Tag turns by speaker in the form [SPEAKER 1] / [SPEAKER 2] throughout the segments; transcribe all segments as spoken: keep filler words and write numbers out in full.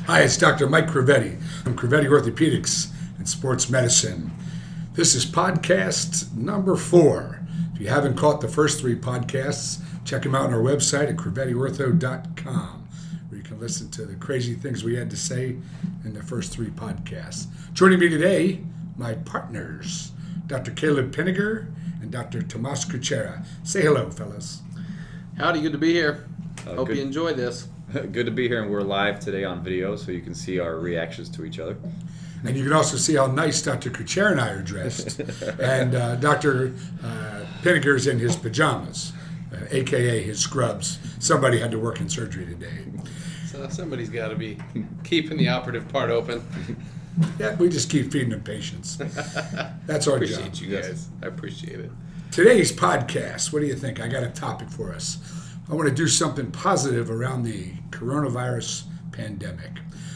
[SPEAKER 1] Hi, it's Doctor Mike Crevetti from Crevetti Orthopedics and Sports Medicine. This is podcast number four. If you haven't caught the first three podcasts, check them out on our website at crevetti ortho dot com, where you can listen to the crazy things we had to say in the first three podcasts. Joining me today, my partners, Doctor Caleb Pinniger and Doctor Tomas Kuchera. Say hello, fellas.
[SPEAKER 2] Howdy, good to be here.
[SPEAKER 3] Uh,
[SPEAKER 2] Hope
[SPEAKER 3] good,
[SPEAKER 2] you enjoy this.
[SPEAKER 3] Good to be here, and we're live today on video, so you can see our reactions to each other.
[SPEAKER 1] And you can also see how nice Doctor Kuchera and I are dressed. and uh, Doctor Uh, Pinniger's in his pajamas, uh, a k a his scrubs. Somebody had to work in surgery today.
[SPEAKER 2] So somebody's got to be keeping the operative part open.
[SPEAKER 1] Yeah, we just keep feeding them patients. That's our
[SPEAKER 2] Appreciate
[SPEAKER 1] job.
[SPEAKER 2] you guys. I appreciate it.
[SPEAKER 1] Today's podcast, what do you think? I got a topic for us. I want to do something positive around the coronavirus pandemic.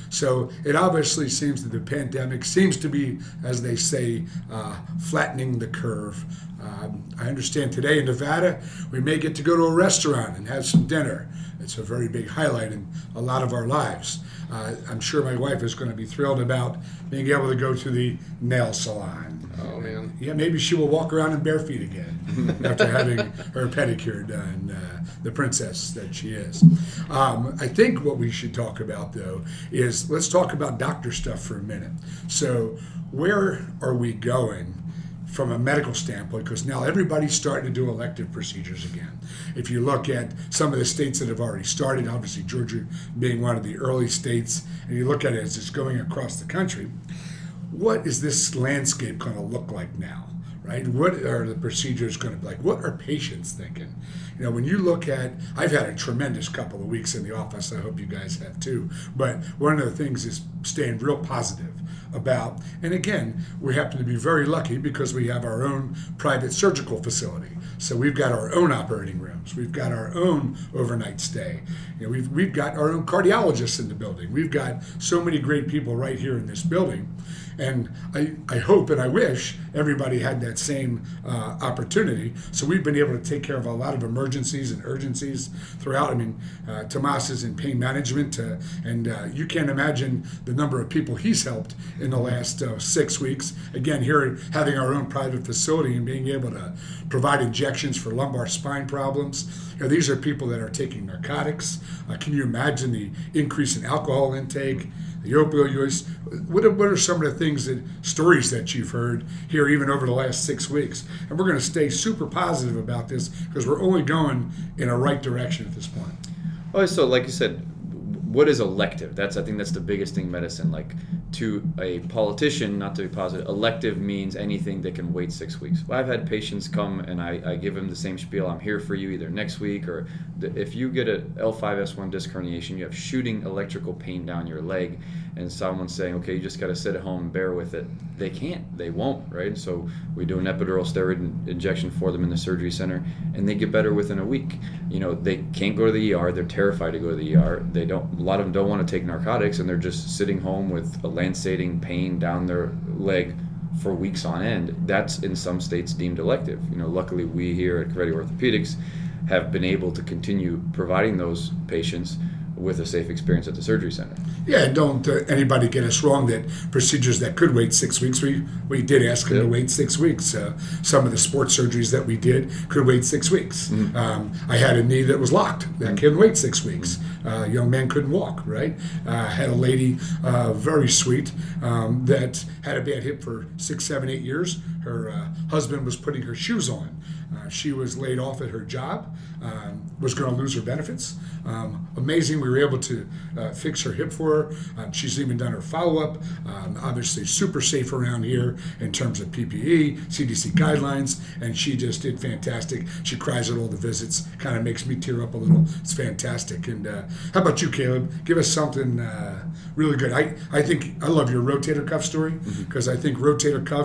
[SPEAKER 1] So it obviously seems that the pandemic seems to be, as they say, uh, flattening the curve. Um, I understand today in Nevada, we may get to go to a restaurant and have some dinner. It's a very big highlight in a lot of our lives. Uh, I'm sure my wife is going to be thrilled about being able to go to the nail salon.
[SPEAKER 2] Oh, man.
[SPEAKER 1] Yeah, maybe she will walk around in bare feet again after having her pedicure done, uh, the princess that she is. Um, I think what we should talk about, though, is let's talk about doctor stuff for a minute. So where are we going from a medical standpoint? Because now everybody's starting to do elective procedures again. If you look at some of the states that have already started, obviously Georgia being one of the early states, and you look at it as it's going across the country, what is this landscape going to look like now, right? What are the procedures going to be like? What are patients thinking? You know, when you look at, I've had a tremendous couple of weeks in the office. I hope you guys have too. But one of the things is staying real positive about, and again, we happen to be very lucky because we have our own private surgical facility. So we've got our own operating rooms. We've got our own overnight stay. You know, we've we've got our own cardiologists in the building. We've got so many great people right here in this building. And I, I hope and I wish everybody had that same uh, opportunity. So we've been able to take care of a lot of emergencies and urgencies throughout. I mean, uh, Tomas is in pain management, uh, and uh, you can't imagine the number of people he's helped in the last uh, six weeks. Again, here having our own private facility and being able to provide injections for lumbar spine problems. You know, these are people that are taking narcotics. Uh, can you imagine the increase in alcohol intake? The opioid use. What are, what are some of the things that stories that you've heard here even over the last six weeks? And we're going to stay super positive about this because we're only going in a right direction at this point.
[SPEAKER 3] Oh, so like you said, what is elective? That's I think that's the biggest thing in medicine. Like to a politician, not to be positive, elective means anything that can wait six weeks. Well, I've had patients come and I, I give them the same spiel. I'm here for you either next week or the, if you get a L five S one disc herniation, you have shooting electrical pain down your leg, and someone's saying, okay, you just got to sit at home and bear with it. They can't. They won't, right? So we do an epidural steroid injection for them in the surgery center, and they get better within a week. You know, they can't go to the E R. They're terrified to go to the E R. They don't. A lot of them don't want to take narcotics, and they're just sitting home with a lanceating pain down their leg for weeks on end. That's in some states deemed elective. You know, luckily we here at Crevetti Orthopedics have been able to continue providing those patients with a safe experience at the surgery center.
[SPEAKER 1] Yeah, don't uh, anybody get us wrong that procedures that could wait six weeks, we, we did ask them
[SPEAKER 3] yep.
[SPEAKER 1] to wait six weeks. Uh, some of the sports surgeries that we did could wait six weeks. Mm-hmm. Um, I had a knee that was locked. That mm-hmm. couldn't wait six weeks. Mm-hmm. Uh, a young man couldn't walk, right? I uh, had a lady, uh, very sweet, um, that had a bad hip for six, seven, eight years. Her uh, husband was putting her shoes on. Uh, she was laid off at her job, um, was going to lose her benefits. Um, amazing, we were able to uh, fix her hip for her. Uh, she's even done her follow-up. Um, obviously super safe around here in terms of P P E, C D C guidelines, and she just did fantastic. She cries at all the visits, kind of makes me tear up a little. It's fantastic. And uh, how about you, Caleb? Give us something uh, really good. I, I think I love your rotator cuff story because mm-hmm. I think rotator cuffs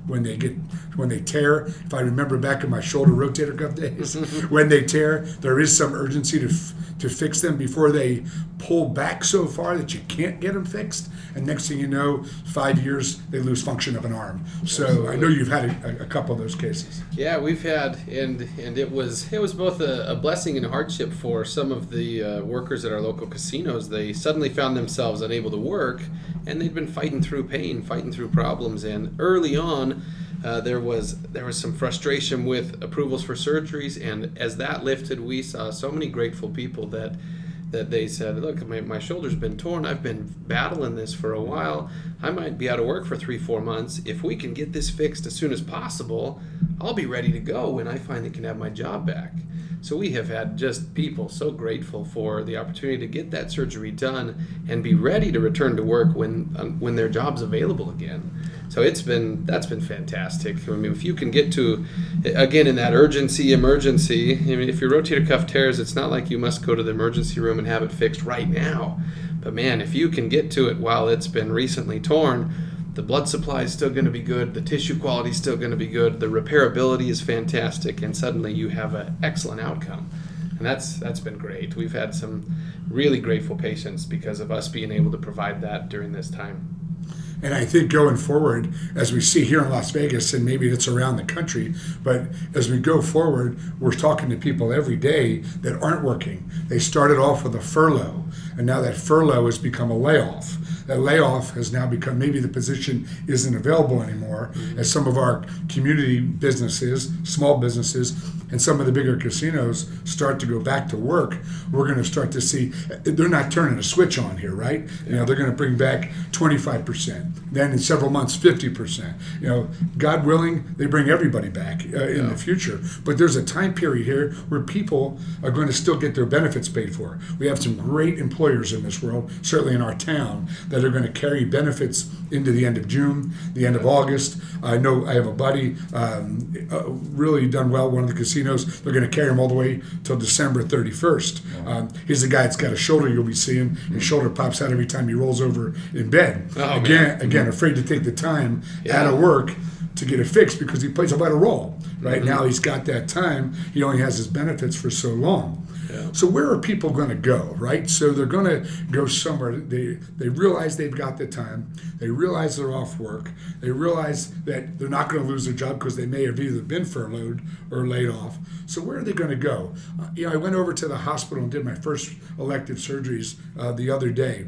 [SPEAKER 1] when they get when they tear. If I remember back in my shoulder rotator cuff days, when they tear, there is some urgency to f- to fix them before they pull back so far that you can't get them fixed. And next thing you know, five years they lose function of an arm. So
[SPEAKER 2] Absolutely.
[SPEAKER 1] I know you've had a, a couple of those cases.
[SPEAKER 2] Yeah, we've had, and and it was it was both a, a blessing and a hardship for some of the uh, workers at our local casinos. They suddenly found themselves unable to work, and they'd been fighting through pain, fighting through problems. And early on, uh, there was there was some frustration with approvals for surgeries, and as that lifted, we saw so many grateful people that. that they said, look, my, my shoulder's been torn. I've been battling this for a while. I might be out of work for three, four months. If we can get this fixed as soon as possible, I'll be ready to go when I finally can have my job back. So we have had just people so grateful for the opportunity to get that surgery done and be ready to return to work when um, when their job's available again. So it's been that's been fantastic. I mean, if you can get to, again, in that urgency, emergency, I mean, if your rotator cuff tears, it's not like you must go to the emergency room and have it fixed right now. But man, if you can get to it while it's been recently torn, the blood supply is still going to be good, the tissue quality is still going to be good, the repairability is fantastic, and suddenly you have an excellent outcome. And that's that's been great. We've had some really grateful patients because of us being able to provide that during this time.
[SPEAKER 1] And I think going forward, as we see here in Las Vegas, and maybe it's around the country, but as we go forward, we're talking to people every day that aren't working. They started off with a furlough, and now that furlough has become a layoff. That layoff has now become, maybe the position isn't available anymore, mm-hmm. as some of our community businesses, small businesses, and some of the bigger casinos start to go back to work. We're going to start to see, they're not turning a switch on here, right? You know, they're going to bring back twenty-five percent. Then in several months, fifty percent. You know, God willing, they bring everybody back uh, in
[SPEAKER 2] yeah.
[SPEAKER 1] the future. But there's a time period here where people are going to still get their benefits paid for. We have some great employers in this world, certainly in our town, that are going to carry benefits into the end of June, the end of August. I know I have a buddy um, uh, really done well, one of the casinos. They're going to carry him all the way till December thirty-first. Um, he's the guy that's got a shoulder you'll be seeing. His shoulder pops out every time he rolls over in bed.
[SPEAKER 2] Oh,
[SPEAKER 1] again,
[SPEAKER 2] man.
[SPEAKER 1] again, afraid to take the time
[SPEAKER 2] Yeah.
[SPEAKER 1] out of work to get it fixed because he plays a better role. Right
[SPEAKER 2] Mm-hmm.
[SPEAKER 1] now he's got that time. He only has his benefits for so long.
[SPEAKER 2] Yeah.
[SPEAKER 1] So where are people going to go, right? So they're going to go somewhere. They they realize they've got the time. They realize they're off work. They realize that they're not going to lose their job because they may have either been furloughed or laid off. So where are they going to go? Uh, you know, I went over to the hospital and did my first elective surgeries uh, the other day.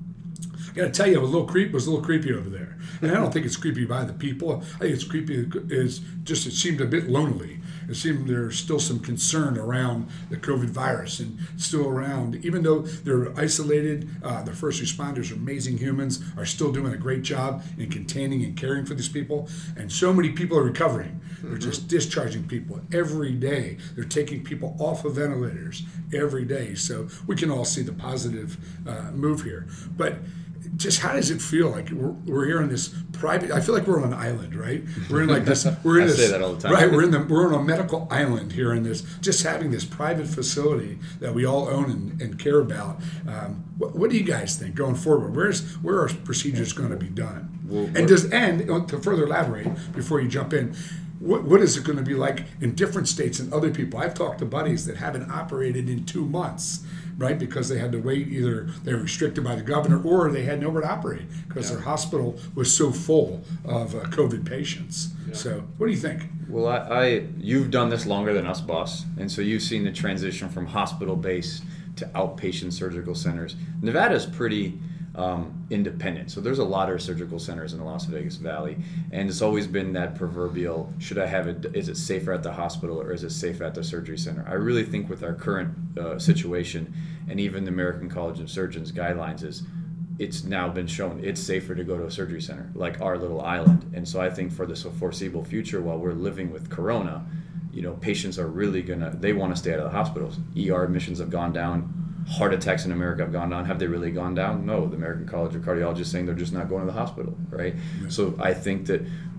[SPEAKER 1] I got to tell you, it was a little creep. It was a little creepy over there, and I don't think it's creepy by the people. I think it's creepy. Is just it seemed a bit lonely. It seemed there's still some concern around the COVID virus and still around, even though they're isolated. Uh, the first responders are amazing humans, are still doing a great job in containing and caring for these people. And so many people are recovering. They're mm-hmm. just discharging people every day. They're taking people off of ventilators every day. So we can all see the positive uh, move here. But just how does it feel like we're, we're here in this private? I feel like we're on an island, right? We're in like this. We're in
[SPEAKER 3] I
[SPEAKER 1] this.
[SPEAKER 3] say that all the time.
[SPEAKER 1] Right. We're in the. We're on a medical island here in this. Just having this private facility that we all own and, and care about. Um, what, what do you guys think going forward? Where's where are procedures going to be done?
[SPEAKER 3] Well,
[SPEAKER 1] and does and to further elaborate before you jump in. What, what is it going to be like in different states and other people? I've talked to buddies that haven't operated in two months, right? Because they had to wait, either they were restricted by the governor or they had nowhere to operate because yeah. their hospital was so full of uh, COVID patients. Yeah. So what do you think?
[SPEAKER 3] Well, I, I you've done this longer than us, boss, and so you've seen the transition from hospital-based to outpatient surgical centers. Nevada's pretty um, independent, so there's a lot of surgical centers in the Las Vegas Valley, and it's always been that proverbial, should I have it, is it safer at the hospital or is it safer at the surgery center? I really think with our current uh, situation and even the American College of Surgeons guidelines is it's now been shown it's safer to go to a surgery center like our little island. And so I think for the foreseeable future, while we're living with Corona, you know, patients are really gonna, they want to stay out of the hospitals. E R admissions have gone down. Heart attacks in America have gone down. Have they really gone down? No. The American College of Cardiology is saying they're just not going to the hospital, right? Yeah. So I think that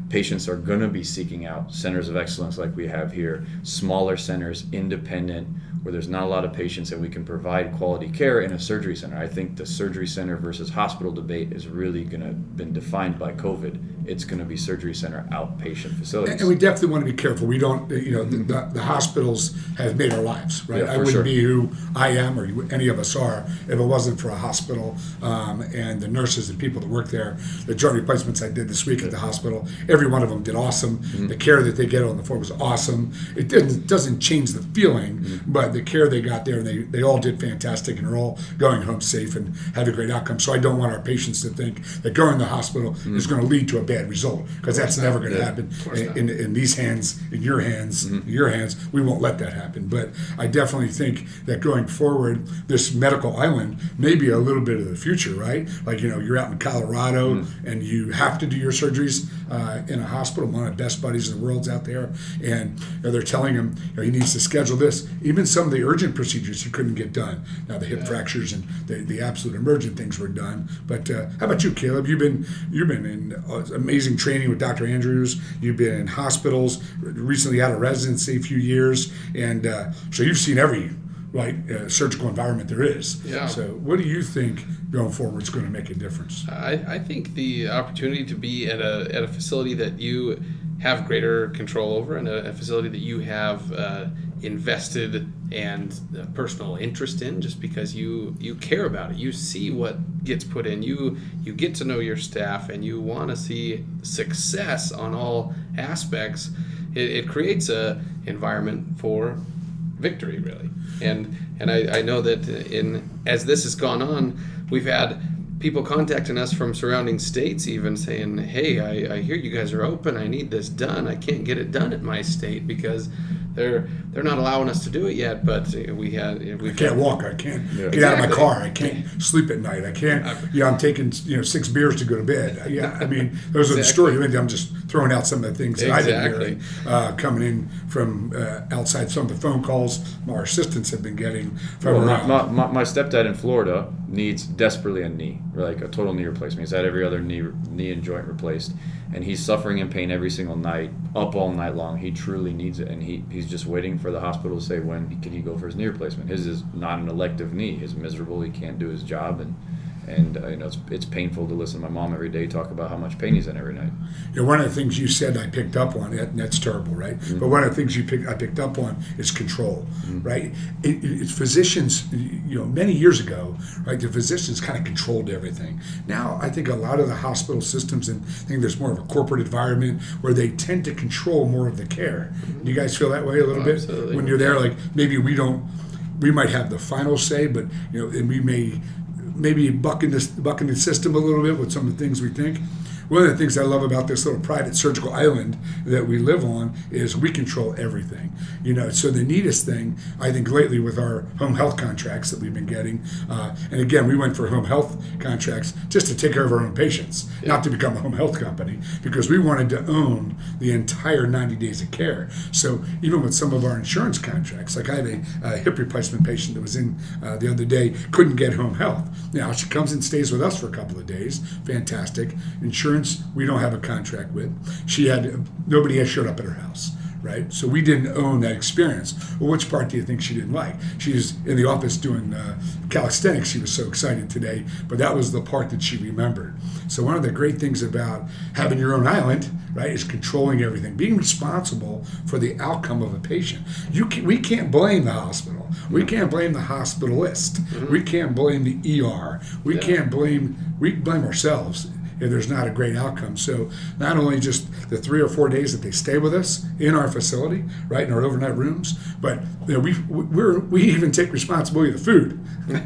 [SPEAKER 3] patients are going to be seeking out centers of excellence like we have here, smaller centers, independent, where there's not a lot of patients and we can provide quality care in a surgery center. I think the surgery center versus hospital debate is really going to been defined by COVID. It's going to be surgery center outpatient facilities.
[SPEAKER 1] And we definitely want to be careful. We don't, you know, the, the, the hospitals have made our lives, right?
[SPEAKER 3] Yeah,
[SPEAKER 1] I
[SPEAKER 3] for
[SPEAKER 1] wouldn't
[SPEAKER 3] sure.
[SPEAKER 1] be who I am or you- any of us are if it wasn't for a hospital um, and the nurses and people that work there. The joint replacements I did this week at the hospital, every one of them did awesome.
[SPEAKER 3] Mm-hmm.
[SPEAKER 1] The care that they get on the floor was awesome. It didn't, doesn't change the feeling,
[SPEAKER 3] Mm-hmm.
[SPEAKER 1] but the care they got there, they, they all did fantastic and are all going home safe and have a great outcome. So I don't want our patients to think that going to the hospital
[SPEAKER 3] Mm-hmm.
[SPEAKER 1] is going to lead to a bad result, because that's never going to
[SPEAKER 3] Yeah.
[SPEAKER 1] happen
[SPEAKER 2] course
[SPEAKER 1] in,
[SPEAKER 2] not.
[SPEAKER 1] in, in these hands, in your hands, in your hands. We won't let that happen. But I definitely think that going forward, this medical island may be a little bit of the future, right? Like, you know, you're out in Colorado and you have to do your surgeries uh, in a hospital. One of the best buddies in the world's out there, and you know, they're telling him, you know, he needs to schedule this. Even some of the urgent procedures he couldn't get done. Now the hip
[SPEAKER 2] Yeah.
[SPEAKER 1] fractures and the, the absolute emergent things were done. But uh, how about you, Caleb? You've been you've been in uh, amazing training with Doctor Andrews. You've been in hospitals. Recently had a residency a few years, and uh, so you've seen every right uh, surgical environment there is.
[SPEAKER 2] Yeah.
[SPEAKER 1] So what do you think going forward is going to make a difference?
[SPEAKER 2] I, I think the opportunity to be at a at a facility that you have greater control over, and a, a facility that you have uh, invested and uh, personal interest in, just because you you care about it. You see what gets put in. You you get to know your staff, and you want to see success on all aspects. It, it creates a environment for victory, really. And and I, I know that in as this has gone on, we've had people contacting us from surrounding states even saying, hey, I, I hear you guys are open. I need this done. I can't get it done at my state because they're they're not allowing us to do it yet. But we had we
[SPEAKER 1] I can't walk. I can't
[SPEAKER 3] Yeah.
[SPEAKER 1] get out of my
[SPEAKER 2] Exactly.
[SPEAKER 1] car. I can't sleep at night. I can't. Yeah, I'm taking you know six beers to go to bed. Yeah, I mean those are the
[SPEAKER 2] Exactly.
[SPEAKER 1] stories. I'm just throwing out some of the things that I've been
[SPEAKER 2] Exactly.
[SPEAKER 1] hearing uh, coming in from uh, outside. Some of the phone calls our assistants have been getting from
[SPEAKER 3] Well,
[SPEAKER 1] around.
[SPEAKER 3] my, my, my stepdad in Florida needs desperately a knee, like a total knee replacement. He's had every other knee knee and joint replaced, and he's suffering in pain every single night, up all night long. He truly needs it, and he, he's just waiting for the hospital to say when he, can he go for his knee replacement. His is not an elective knee. He's miserable. He can't do his job, and and uh, you know it's, it's painful to listen to my mom every day talk about how much pain he's in every night.
[SPEAKER 1] You know, one of the things you said I picked up on, and that's terrible, right?
[SPEAKER 3] Mm-hmm.
[SPEAKER 1] But one of the things you picked, I picked up on is control,
[SPEAKER 3] Mm-hmm.
[SPEAKER 1] right? It, it's physicians, you know, many years ago, right? The physicians kind of controlled everything. Now, I think a lot of the hospital systems, and I think there's more of a corporate environment where they tend to control more of the care. Do you guys feel that way a little
[SPEAKER 2] Oh,
[SPEAKER 1] bit
[SPEAKER 2] absolutely.
[SPEAKER 1] when you're there? Like maybe we don't, we might have the final say, but you know, and we may maybe bucking this bucking the system a little bit with some of the things we think. One of the things I love about this little private surgical island that we live on is we control everything. You know, so the neatest thing I think lately with our home health contracts that we've been getting, uh, and again we went for home health contracts just to take care of our own patients,
[SPEAKER 2] Yeah.
[SPEAKER 1] not to become a home health company, because we wanted to own the entire ninety days of care. So even with some of our insurance contracts, like I had a, a hip replacement patient that was in uh, the other day, couldn't get home health. Now she comes and stays with us for a couple of days, fantastic. Insurance we don't have a contract with. She had nobody has showed up at her house, right? So we didn't own that experience. Well, which part do you think she didn't like? She's in the office doing uh, calisthenics. She was so excited today, but that was the part that she remembered. So one of the great things about having your own island, right, is controlling everything, being responsible for the outcome of a patient. You can, we can't blame the hospital. We can't blame the hospitalist.
[SPEAKER 2] Mm-hmm.
[SPEAKER 1] We can't blame the E R. We
[SPEAKER 2] Yeah.
[SPEAKER 1] can't blame we blame ourselves if there's not a great outcome. So not only just the three or four days that they stay with us in our facility, right, in our overnight rooms, but you know, we we're, we even take responsibility of the food.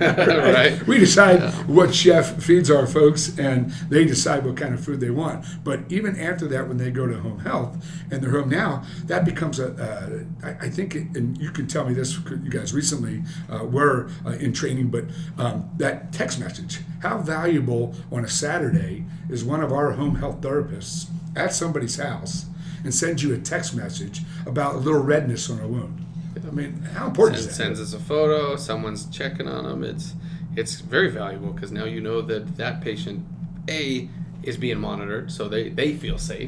[SPEAKER 2] Right.
[SPEAKER 1] We decide
[SPEAKER 2] Yeah.
[SPEAKER 1] what chef feeds our folks, and they decide what kind of food they want. But even after that, when they go to home health and they're home now, that becomes a. Uh, I, I think, it, and you can tell me this. You guys recently uh, were uh, in training, but um, that text message. How valuable on a Saturday is one of our home health therapists at somebody's house and sends you a text message about a little redness on a wound? I mean, how important
[SPEAKER 2] Sends,
[SPEAKER 1] is that?
[SPEAKER 2] sends us a photo. Someone's checking on them. It's it's very valuable because now you know that that patient A is being monitored, so they, they feel safe,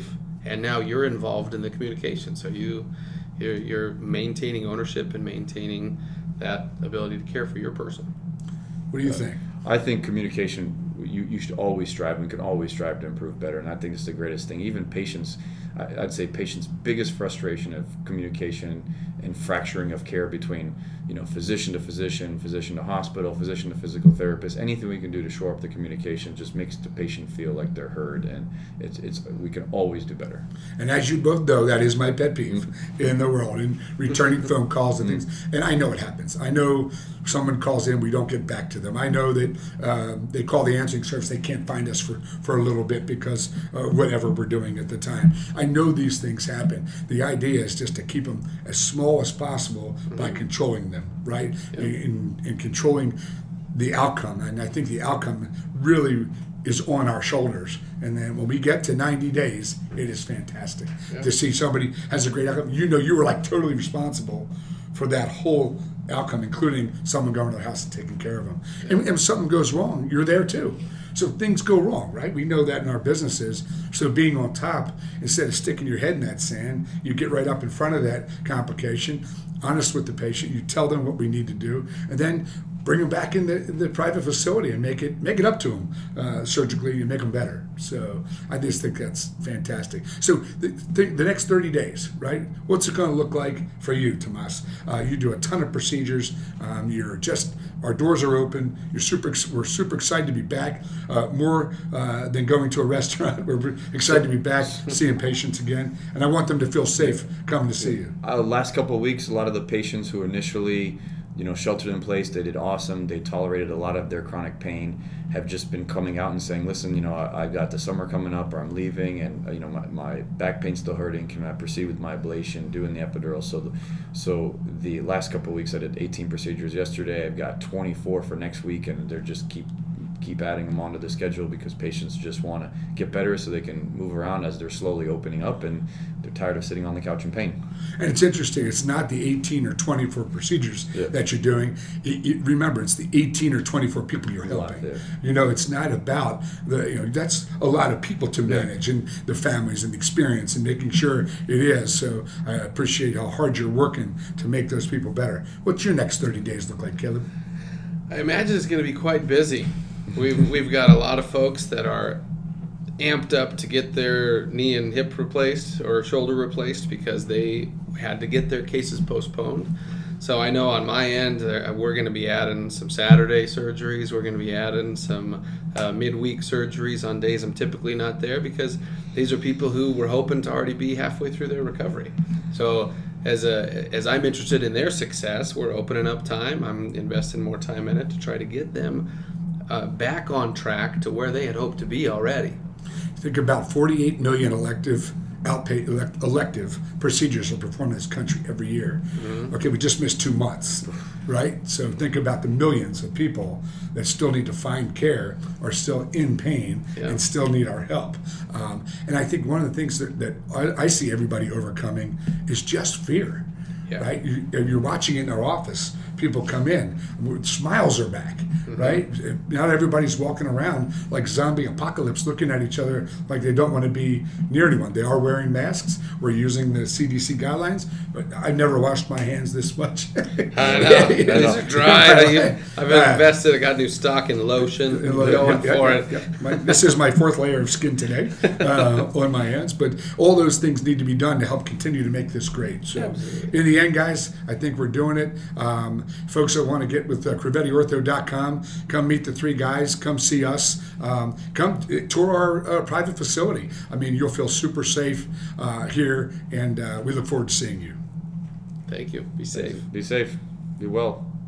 [SPEAKER 2] and now you're involved in the communication. So you, you're, you're maintaining ownership and maintaining that ability to care for your person.
[SPEAKER 1] What do you think?
[SPEAKER 3] I think communication, you, you should always strive, and we can always strive to improve better, and I think it's the greatest thing. Even patients, I, I'd say patients' biggest frustration of communication and fracturing of care between, you know, physician to physician, physician to hospital, physician to physical therapist, anything we can do to shore up the communication just makes the patient feel like they're heard, and it's, it's we can always do better.
[SPEAKER 1] And as you both know, that is my pet peeve mm-hmm. in the world, in returning phone calls and mm-hmm. things. And I know it happens. I know someone calls in, we don't get back to them. I know that uh, they call the answering service, they can't find us for, for a little bit because uh, whatever we're doing at the time. I know these things happen. The idea is just to keep them as small as possible mm-hmm. by controlling them, right? Yeah. In, in controlling the outcome. And I think the outcome really is on our shoulders. And then when we get to ninety days, it is fantastic yeah. to see somebody has a great outcome. You know, you were like totally responsible for that whole outcome, including someone going to the house and taking care of them. Yeah. And, and if something goes wrong, you're there too. So things go wrong, right? We know that in our businesses. So being on top, instead of sticking your head in that sand, you get right up in front of that complication, honest with the patient, you tell them what we need to do, and then bring them back in the, the private facility and make it make it up to them uh, surgically and make them better. So I just think that's fantastic. So the, the, the next thirty days, right? What's it going to look like for you, Tomas? Uh, you do a ton of procedures. Um, you're just our doors are open. You're super. We're super excited to be back. Uh, more uh, than going to a restaurant. We're excited to be back, seeing patients again, and I want them to feel safe coming to see you.
[SPEAKER 3] Uh, last couple of weeks, a lot of the patients who initially, you know, sheltered in place, they did awesome. They tolerated a lot of their chronic pain, have just been coming out and saying, listen, you know, I, I've got the summer coming up, or I'm leaving, and, you know, my, my back pain's still hurting. Can I proceed with my ablation, doing the epidural? So the, so the last couple of weeks, I did eighteen procedures yesterday. I've got twenty-four for next week, and they're just keep keep adding them onto the schedule because patients just want to get better so they can move around as they're slowly opening up, and they're tired of sitting on the couch in pain.
[SPEAKER 1] And it's interesting, it's not the eighteen or twenty-four procedures
[SPEAKER 3] yeah.
[SPEAKER 1] that you're doing. It, it, remember, it's the eighteen or twenty-four people you're helping.
[SPEAKER 3] Lot, yeah.
[SPEAKER 1] You know, it's not about the, you know, that's a lot of people to manage, yeah. and the families and the experience and making sure it is. So I appreciate how hard you're working to make those people better. What's your next thirty days look like, Caleb?
[SPEAKER 2] I imagine it's going to be quite busy. We've, we've got a lot of folks that are amped up to get their knee and hip replaced or shoulder replaced because they had to get their cases postponed. So I know on my end, uh, we're going to be adding some Saturday surgeries. We're going to be adding some uh, midweek surgeries on days I'm typically not there because these are people who were hoping to already be halfway through their recovery. So as a as I'm interested in their success, we're opening up time. I'm investing more time in it to try to get them uh, back on track to where they had hoped to be already.
[SPEAKER 1] Think about forty-eight million elective outpay elect, elective procedures are performed in this country every year. Mm-hmm. Okay, we just missed two months, right? So think about the millions of people that still need to find care, are still in pain, yeah. and still need our help. Um, and I think one of the things that, that I, I see everybody overcoming is just fear. Yeah. Right? You, you're watching it in our office. People come in, smiles are back, mm-hmm. right? Not everybody's walking around like zombie apocalypse looking at each other like they don't want to be near anyone. They are wearing masks. We're using the C D C guidelines, but I've never washed my hands this much.
[SPEAKER 2] I know. These are dry. I've invested. I got new stock in lotion. In lo- going yeah, for yeah, it.
[SPEAKER 1] Yeah. My, this is my fourth layer of skin today uh, on my hands, but all those things need to be done to help continue to make this great. So Absolutely. In the end, guys, I think we're doing it. Um, folks that want to get with uh, Crivetti Ortho dot com, come meet the three guys, come see us, um, come tour our uh, private facility. I mean, you'll feel super safe uh, here, and uh, we look forward to seeing you.
[SPEAKER 2] Thank you. Be safe.
[SPEAKER 3] Be safe. Be well.